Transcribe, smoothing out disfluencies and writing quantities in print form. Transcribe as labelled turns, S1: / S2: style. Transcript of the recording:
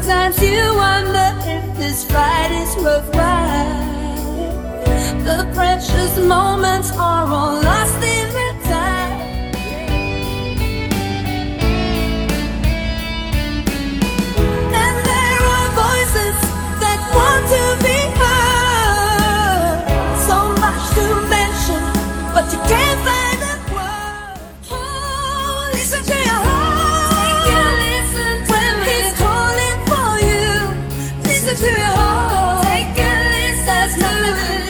S1: Sometimes you wonder if this fight is worthwhile. The precious moments are all lost in the time. And there are voices that want to be heard. So much to mention, but you can't find the words. Oh, listen to your heart. Take a listen when he's calling for you. Listen to your heart. Take a listen. There's nothing